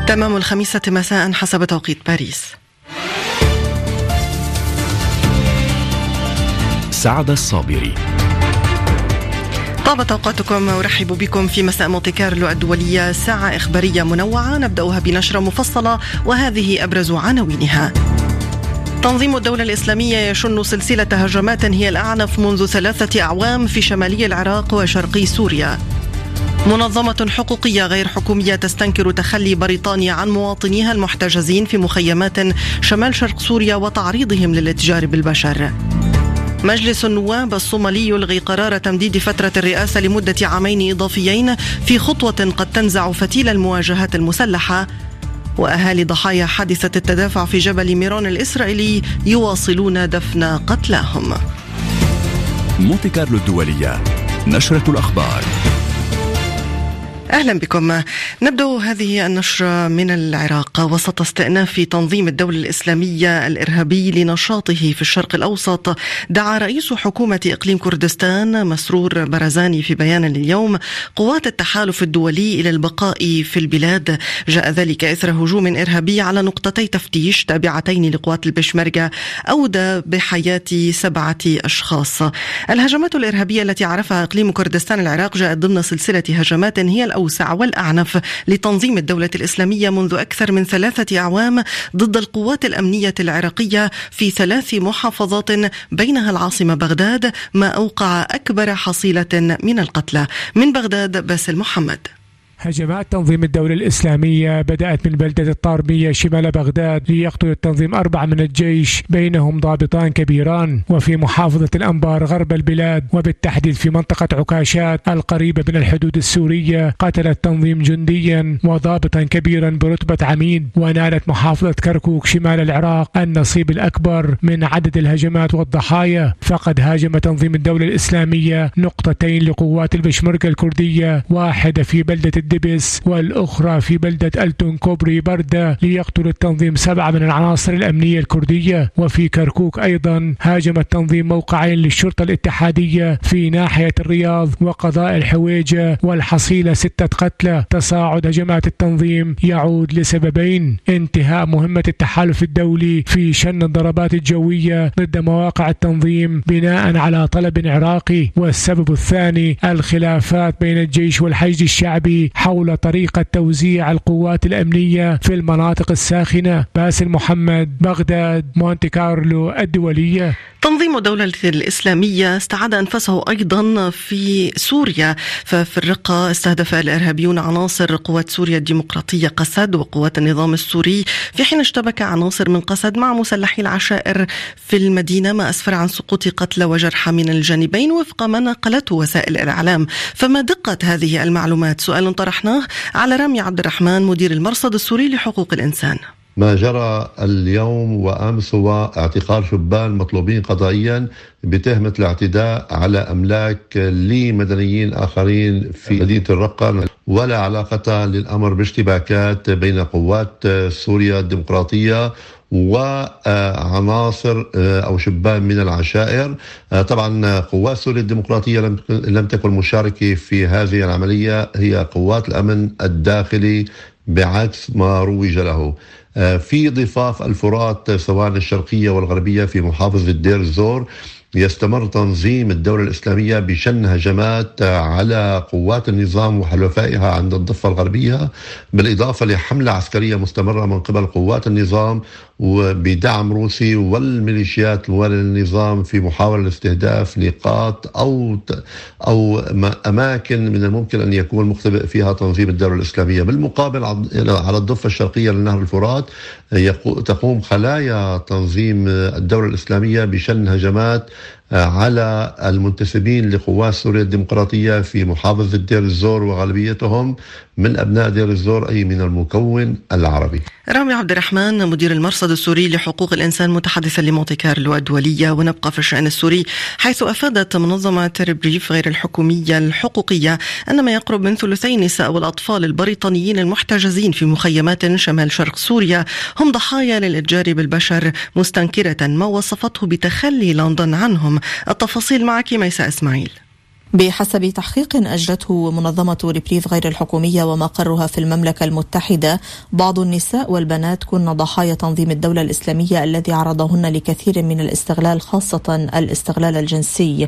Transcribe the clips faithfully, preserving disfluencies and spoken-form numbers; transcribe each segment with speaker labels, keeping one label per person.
Speaker 1: تمام الخميسة مساء حسب توقيت باريس.
Speaker 2: سعد الصابري.
Speaker 1: طابت أوقاتكم وأرحب بكم في مساء مونتي كارلو الدولية، ساعة إخبارية منوعة نبدأها بنشرة مفصلة وهذه أبرز عناوينها. تنظيم الدولة الإسلامية يشن سلسلة هجمات هي الأعنف منذ ثلاثة أعوام في شمالي العراق وشرقي سوريا. منظمة حقوقية غير حكومية تستنكر تخلي بريطانيا عن مواطنيها المحتجزين في مخيمات شمال شرق سوريا وتعريضهم للاتجار بالبشر. مجلس النواب الصومالي يلغي قرار تمديد فترة الرئاسة لمدة عامين إضافيين في خطوة قد تنزع فتيل المواجهات المسلحة. وأهالي ضحايا حادثة التدافع في جبل ميرون الإسرائيلي يواصلون دفن قتلاهم.
Speaker 2: مونتي كارلو الدولية، نشرة الأخبار.
Speaker 1: أهلا بكم. نبدأ هذه النشرة من العراق. وسط استئناف تنظيم الدولة الإسلامية الإرهابي لنشاطه في الشرق الأوسط، دعا رئيس حكومة إقليم كردستان مسرور برزاني في بيان اليوم قوات التحالف الدولي إلى البقاء في البلاد. جاء ذلك إثر هجوم إرهابي على نقطتي تفتيش تابعتين لقوات البشمركة أودى بحياة سبعة أشخاص. الهجمات الإرهابية التي عرفها إقليم كردستان العراق جاءت ضمن سلسلة هجمات هي الأوسع والأعنف لتنظيم الدولة الإسلامية منذ أكثر من ثلاثة أعوام ضد القوات الأمنية العراقية في ثلاث محافظات بينها العاصمة بغداد، ما أوقع أكبر حصيلة من القتلى. من بغداد باسل محمد.
Speaker 3: هجمات تنظيم الدولة الإسلامية بدأت من بلدة الطارمية شمال بغداد ليقتل التنظيم أربعة من الجيش بينهم ضابطان كبيران، وفي محافظة الأنبار غرب البلاد وبالتحديد في منطقة عكاشات القريبة من الحدود السورية قتل التنظيم جنديا وضابطا كبيرا برتبة عميد. ونالت محافظة كركوك شمال العراق النصيب الأكبر من عدد الهجمات والضحايا، فقد هاجم تنظيم الدولة الإسلامية نقطتين لقوات البشمركة الكردية، واحدة في بلدة دبس والأخرى في بلدة ألتون كوبري بردة، ليقتل التنظيم سبعة من العناصر الأمنية الكردية. وفي كركوك أيضا هاجم التنظيم موقعين للشرطة الاتحادية في ناحية الرياض وقضاء الحويجة والحصيلة ستة قتلى. تصاعد هجمات التنظيم يعود لسببين: انتهاء مهمة التحالف الدولي في شن الضربات الجوية ضد مواقع التنظيم بناء على طلب عراقي، والسبب الثاني الخلافات بين الجيش والحشد الشعبي حول طريقة توزيع القوات الأمنية في المناطق الساخنة. باسل محمد، بغداد، مونتي كارلو الدولية.
Speaker 1: تنظيم الدولة الإسلامية استعاد أنفسه أيضا في سوريا، ففي الرقة استهدف الإرهابيون عناصر قوات سوريا الديمقراطية قسد وقوات النظام السوري، في حين اشتبك عناصر من قسد مع مسلحي العشائر في المدينة، ما أسفر عن سقوط قتلى وجرحى من الجانبين وفق ما نقلته وسائل الإعلام. فما دقة هذه المعلومات؟ سؤال طرحناه على رامي عبد الرحمن مدير المرصد السوري لحقوق الإنسان.
Speaker 4: ما جرى اليوم وأمس هو اعتقال شبان مطلوبين قضائيا بتهمة الاعتداء على أملاك لمدنيين آخرين في مدينة الرقة، ولا علاقة للأمر باشتباكات بين قوات سوريا الديمقراطية وعناصر أو شبان من العشائر. طبعا قوات سوريا الديمقراطية لم تكن مشاركة في هذه العملية، هي قوات الأمن الداخلي بعكس ما روج له. في ضفاف الفرات سواء الشرقية والغربية في محافظة دير الزور يستمر تنظيم الدولة الإسلامية بشن هجمات على قوات النظام وحلفائها عند الضفة الغربية، بالإضافة لحملة عسكرية مستمرة من قبل قوات النظام وبدعم روسي والميليشيات الموالية للنظام في محاولة لاستهداف نقاط أو أو أماكن من الممكن أن يكون مختبئ فيها تنظيم الدولة الإسلامية. بالمقابل على الضفة الشرقية لنهر الفرات تقوم خلايا تنظيم الدولة الإسلامية بشن هجمات على المنتسبين لقوات سوريا الديمقراطية في محافظة دير الزور وغالبيتهم من أبناء دير الزور أي من المكون العربي.
Speaker 1: رامي عبد الرحمن مدير المرصد السوري لحقوق الإنسان متحدثا لمونتي كارلو الدولية. ونبقى في الشأن السوري، حيث أفادت منظمة تربريف غير الحكومية الحقوقية أن ما يقرب من ثلثي النساء والأطفال البريطانيين المحتجزين في مخيمات شمال شرق سوريا هم ضحايا للإتجار بالبشر، مستنكرة ما وصفته بتخلي لندن عنهم. التفاصيل معك ميساء إسماعيل.
Speaker 5: بحسب تحقيق أجرته منظمة ريبريف غير الحكومية ومقرها في المملكة المتحدة، بعض النساء والبنات كن ضحايا تنظيم الدولة الإسلامية الذي عرضهن لكثير من الاستغلال، خاصة الاستغلال الجنسي.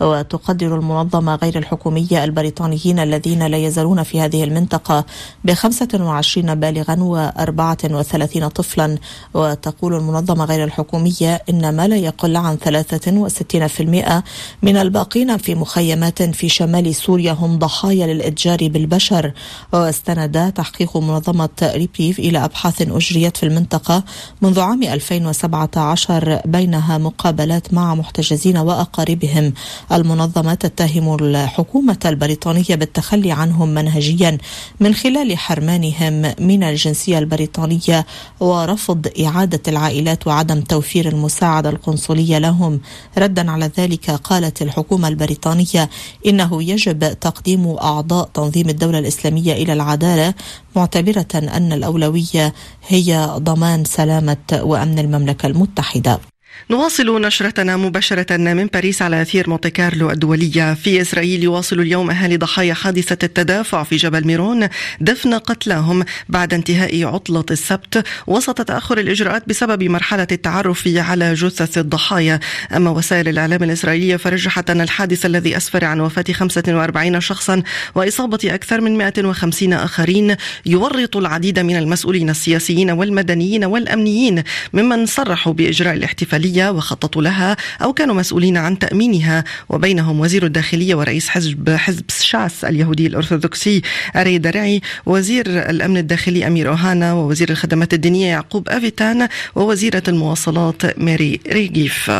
Speaker 5: وتقدر المنظمة غير الحكومية البريطانيين الذين لا يزالون في هذه المنطقة بخمسة وعشرين بالغا وأربعة وثلاثين طفلا. وتقول المنظمة غير الحكومية إن ما لا يقل عن ثلاثة وستين بالمئة من الباقين في مخيمات في شمال سوريا هم ضحايا للإتجار بالبشر. واستند تحقيق منظمة ريبريف إلى أبحاث أجريت في المنطقة منذ عام ألفين وسبعة عشر، بينها مقابلات مع محتجزين وأقاربهم. المنظمة تتهم الحكومة البريطانية بالتخلي عنهم منهجيا من خلال حرمانهم من الجنسية البريطانية ورفض إعادة العائلات وعدم توفير المساعدة القنصلية لهم. ردا على ذلك قالت الحكومة البريطانية إنه يجب تقديم أعضاء تنظيم الدولة الإسلامية إلى العدالة، معتبرة أن الأولوية هي ضمان سلامة وأمن المملكة المتحدة.
Speaker 1: نواصل نشرتنا مباشرة من باريس على أثير مونتي كارلو الدولية. في إسرائيل يواصل اليوم أهالي ضحايا حادثة التدافع في جبل ميرون دفن قتلاهم بعد انتهاء عطلة السبت وسط تأخر الإجراءات بسبب مرحلة التعرف على جثث الضحايا. أما وسائل الإعلام الإسرائيلية فرجحت أن الحادث الذي أسفر عن وفاة خمسة وأربعين شخصا وإصابة أكثر من مئة وخمسين آخرين يورط العديد من المسؤولين السياسيين والمدنيين والأمنيين ممن صرحوا بإجراء الاحتفالية وخططوا لها أو كانوا مسؤولين عن تأمينها، وبينهم وزير الداخلية ورئيس حزب حزب شاس اليهودي الأرثوذكسي أري درعي، وزير الأمن الداخلي أمير أوهانا، ووزير الخدمات الدينية يعقوب أفيتان، ووزيرة المواصلات ماري ريغيف.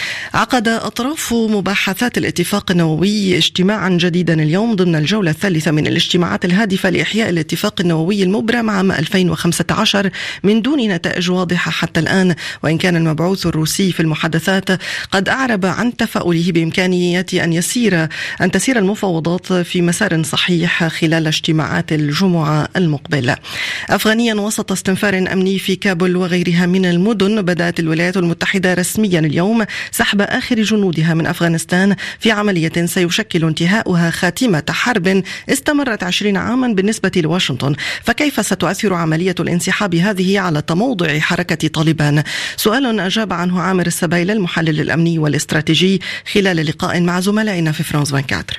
Speaker 1: عقد أطراف مباحثات الاتفاق النووي اجتماعا جديدا اليوم ضمن الجولة الثالثة من الاجتماعات الهادفة لإحياء الاتفاق النووي المبرم عام ألفين وخمسة عشر من دون نتائج واضحة حتى الآن، وإن كان المبعوث الروسي في المحادثات قد أعرب عن تفاؤله بإمكانية أن يسير أن تسير المفاوضات في مسار صحيح خلال اجتماعات الجمعة المقبلة. أفغانيا وسط استنفار أمني في كابول وغيرها من المدن، بدأت الولايات المتحدة رسميا اليوم سحب آخر جنودها من أفغانستان في عملية سيشكل انتهاؤها خاتمة حرب استمرت عشرين عاما بالنسبة لواشنطن. فكيف ستؤثر عملية الانسحاب هذه على تموضع حركة طالبان؟ سؤال أجاب عنه عامر السبايلة المحلل الأمني والاستراتيجي خلال لقاء مع زملائنا في فرانس أربعة وعشرين.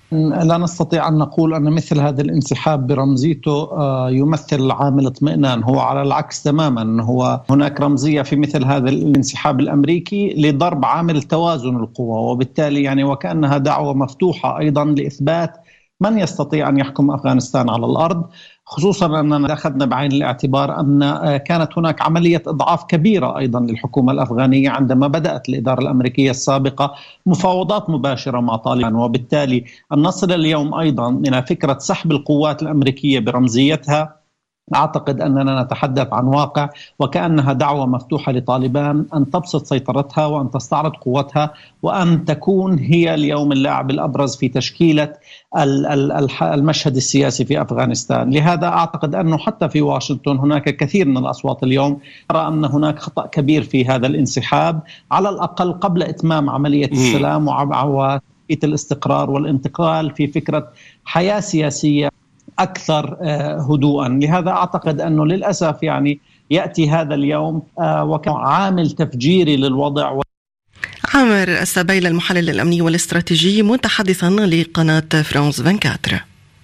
Speaker 6: لا نستطيع أن نقول أن مثل هذا الانسحاب برمزيته يمثل عامل اطمئنان، هو على العكس تماما. هو هناك رمزية في مثل هذا الانسحاب الأمريكي لضرب عامل توازن القوى، وبالتالي يعني وكأنها دعوة مفتوحة أيضا لإثبات من يستطيع أن يحكم أفغانستان على الأرض، خصوصا أننا أخذنا بعين الاعتبار أن كانت هناك عملية إضعاف كبيرة أيضا للحكومة الأفغانية عندما بدأت الإدارة الأمريكية السابقة مفاوضات مباشرة مع طالبان، وبالتالي أن نصل اليوم أيضا إلى فكرة سحب القوات الأمريكية برمزيتها. أعتقد أننا نتحدث عن واقع وكأنها دعوة مفتوحة لطالبان أن تبسط سيطرتها وأن تستعرض قوتها وأن تكون هي اليوم اللاعب الأبرز في تشكيلة المشهد السياسي في أفغانستان. لهذا أعتقد أنه حتى في واشنطن هناك كثير من الأصوات اليوم ترى أن هناك خطأ كبير في هذا الانسحاب، على الأقل قبل إتمام عملية السلام وتثبيت الاستقرار والانتقال في فكرة حياة سياسية أكثر هدوءا. لهذا أعتقد أنه للأسف يعني يأتي هذا اليوم وكعامل تفجيري للوضع.
Speaker 1: عامر السبايلة المحلل الأمني والاستراتيجي متحدثا لقناة فرانس أربعة وعشرين.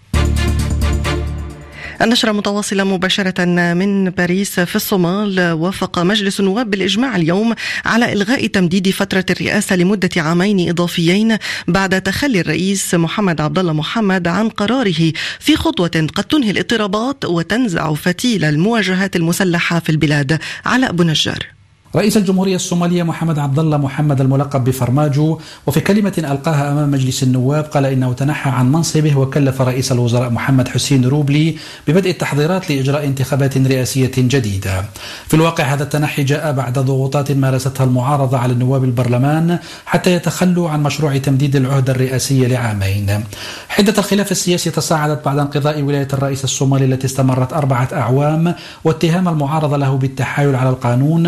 Speaker 1: النشرة متواصلة مباشرة من باريس. في الصومال وافق مجلس النواب بالإجماع اليوم على إلغاء تمديد فترة الرئاسة لمدة عامين إضافيين بعد تخلي الرئيس محمد عبد الله محمد عن قراره في خطوة قد تنهي الاضطرابات وتنزع فتيل المواجهات المسلحة في البلاد. علاء بن نجار.
Speaker 7: رئيس الجمهورية الصومالية محمد عبد الله محمد الملقب بفرماجو، وفي كلمة ألقاها أمام مجلس النواب قال إنه تنحى عن منصبه وكلف رئيس الوزراء محمد حسين روبلي ببدء التحضيرات لإجراء انتخابات رئاسية جديدة. في الواقع هذا التنحي جاء بعد ضغوطات مارستها المعارضة على النواب البرلمان حتى يتخلوا عن مشروع تمديد العهدة الرئاسية لعامين. حدة الخلاف السياسي تصاعدت بعد انقضاء ولاية الرئيس الصومالي التي استمرت أربعة أعوام واتهام المعارضة له بالتحايل على القانون وخروج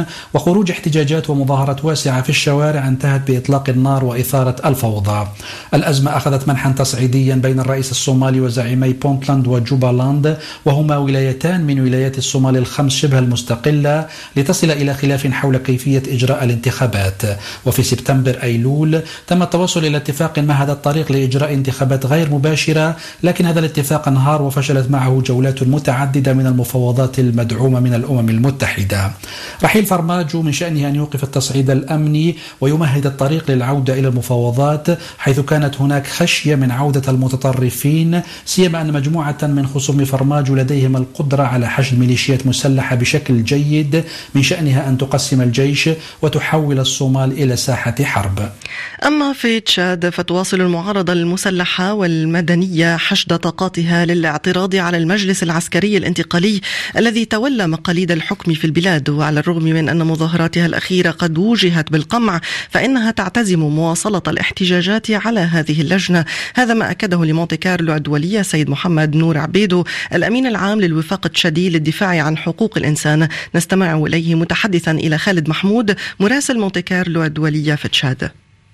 Speaker 7: خروج احتجاجات ومظاهرات واسعة في الشوارع انتهت بإطلاق النار وإثارة الفوضى. الأزمة أخذت منحا تصعيديا بين الرئيس الصومالي وزعيمي بونتلاند وجوبالاند، وهما ولايتان من ولايات الصومال الخمس شبه المستقلة، لتصل إلى خلاف حول كيفية إجراء الانتخابات. وفي سبتمبر أيلول تم التوصل إلى اتفاق مهد الطريق لإجراء انتخابات غير مباشرة، لكن هذا الاتفاق انهار وفشلت معه جولات متعددة من المفاوضات المدعومة من الأمم المتحدة. رحيل فرماجو من شأنه أن يوقف التصعيد الأمني ويمهد الطريق للعودة إلى المفاوضات، حيث كانت هناك خشية من عودة المتطرفين، سيما أن مجموعة من خصوم فرماجو لديهم القدرة على حشد ميليشيات مسلحة بشكل جيد من شأنها أن تقسم الجيش وتحول الصومال إلى ساحة حرب.
Speaker 1: أما في تشاد فتواصل المعارضة المسلحة والمدنية حشد طاقاتها للاعتراض على المجلس العسكري الانتقالي الذي تولى مقاليد الحكم في البلاد. وعلى الرغم من أن مظاهراتها الأخيرة قد وجهت بالقمع، فإنها تعتزم مواصلة الاحتجاجات على هذه اللجنة. هذا ما أكده لمونتي كارلو الدولية سيد محمد نور عبيدو الأمين العام للوفاق التشادي للدفاع عن حقوق الإنسان. نستمع إليه متحدثا إلى خالد محمود مراسل مونتي كارلو الدولية في تشاد.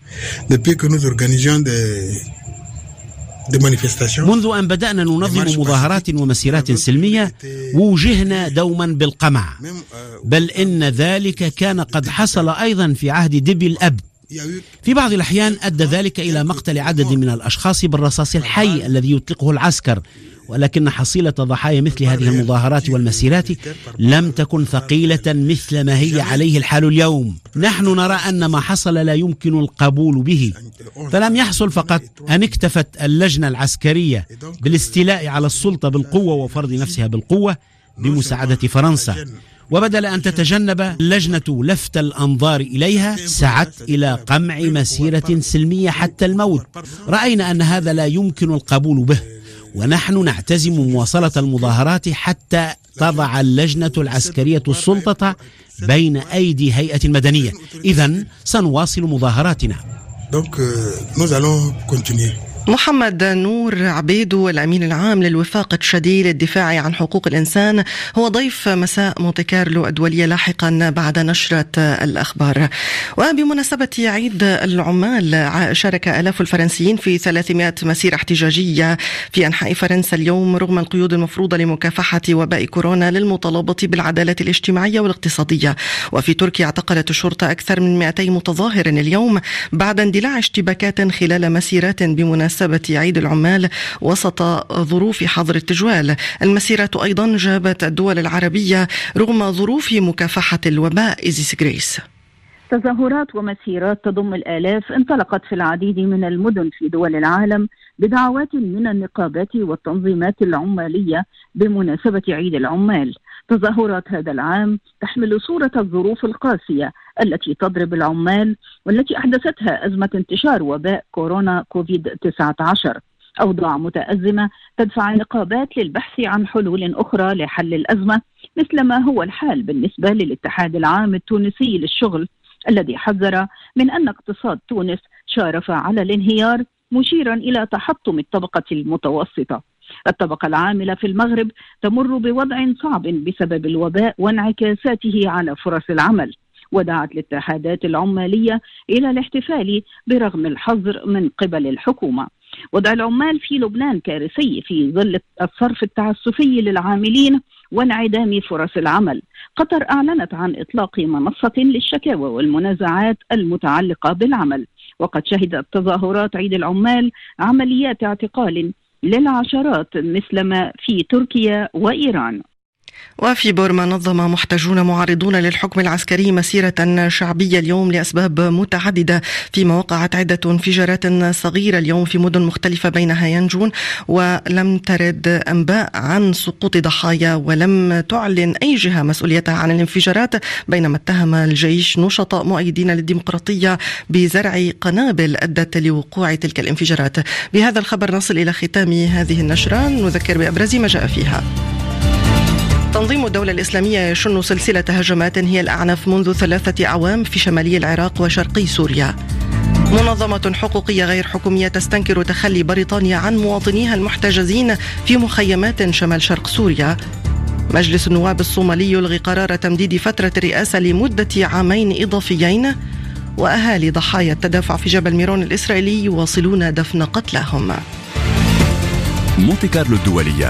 Speaker 8: منذ أن بدأنا ننظم مظاهرات ومسيرات سلمية وجهنا دوما بالقمع، بل إن ذلك كان قد حصل أيضا في عهد ديبي الأب. في بعض الأحيان أدى ذلك إلى مقتل عدد من الأشخاص بالرصاص الحي الذي يطلقه العسكر، ولكن حصيلة ضحايا مثل هذه المظاهرات والمسيرات لم تكن ثقيلة مثل ما هي عليه الحال اليوم. نحن نرى أن ما حصل لا يمكن القبول به، فلم يحصل فقط أن اكتفت اللجنة العسكرية بالاستيلاء على السلطة بالقوة وفرض نفسها بالقوة بمساعدة فرنسا، وبدل أن تتجنب اللجنة لفت الأنظار إليها سعت إلى قمع مسيرة سلمية حتى الموت. رأينا أن هذا لا يمكن القبول به، ونحن نعتزم مواصلة المظاهرات حتى تضع اللجنة العسكرية السلطة بين أيدي هيئة مدنية. إذن سنواصل مظاهراتنا.
Speaker 1: محمد نور عبيدو الأمين العام للوفاق التشادي للدفاع عن حقوق الإنسان هو ضيف مساء مونتي كارلو الدولية لاحقا بعد نشرة الأخبار. وبمناسبة عيد العمال شارك آلاف الفرنسيين في ثلاثمائة مسيرة احتجاجية في أنحاء فرنسا اليوم رغم القيود المفروضة لمكافحة وباء كورونا للمطالبة بالعدالة الاجتماعية والاقتصادية. وفي تركيا اعتقلت الشرطة أكثر من مئتي متظاهر اليوم بعد اندلاع اشتباكات خلال مسيرات بمناسبة عيد العمال وسط ظروف حظر التجوال. المسيرة أيضا جابت الدول العربية رغم ظروف مكافحة الوباء. إيزيس جريس.
Speaker 9: تظاهرات ومسيرات تضم الآلاف انطلقت في العديد من المدن في دول العالم بدعوات من النقابات والتنظيمات العمالية بمناسبة عيد العمال. تظاهرات هذا العام تحمل صورة الظروف القاسية التي تضرب العمال والتي أحدثتها أزمة انتشار وباء كورونا كوفيد تسعة عشر. أوضاع متأزمة تدفع النقابات للبحث عن حلول أخرى لحل الأزمة، مثل ما هو الحال بالنسبة للاتحاد العام التونسي للشغل الذي حذر من أن اقتصاد تونس شارف على الانهيار، مشيرا إلى تحطم الطبقة المتوسطة. الطبقة العاملة في المغرب تمر بوضع صعب بسبب الوباء وانعكاساته على فرص العمل، ودعت الاتحادات العمالية إلى الاحتفال برغم الحظر من قبل الحكومة. وضع العمال في لبنان كارثي في ظل الصرف التعسفي للعاملين وانعدام فرص العمل. قطر أعلنت عن إطلاق منصة للشكاوى والمنازعات المتعلقة بالعمل، وقد شهدت تظاهرات عيد العمال عمليات اعتقال للعشرات مثل ما في تركيا وإيران.
Speaker 1: وفي بورما نظم محتجون معارضون للحكم العسكري مسيرة شعبية اليوم لأسباب متعددة، فيما وقعت عدة انفجارات صغيرة اليوم في مدن مختلفة بينها ينجون، ولم ترد أنباء عن سقوط ضحايا ولم تعلن أي جهة مسؤوليتها عن الانفجارات، بينما اتهم الجيش نشطاء مؤيدين للديمقراطية بزرع قنابل أدت لوقوع تلك الانفجارات. بهذا الخبر نصل إلى ختام هذه النشرة، نذكر بأبرز ما جاء فيها. تنظيم الدولة الإسلامية يشن سلسلة هجمات هي الأعنف منذ ثلاثة أعوام في شمالي العراق وشرقي سوريا. منظمة حقوقية غير حكومية تستنكر تخلي بريطانيا عن مواطنيها المحتجزين في مخيمات شمال شرق سوريا. مجلس النواب الصومالي يلغي قرار تمديد فترة الرئاسة لمدة عامين إضافيين. وأهالي ضحايا التدافع في جبل ميرون الإسرائيلي يواصلون دفن قتلاهم.
Speaker 2: مونتي كارلو الدولية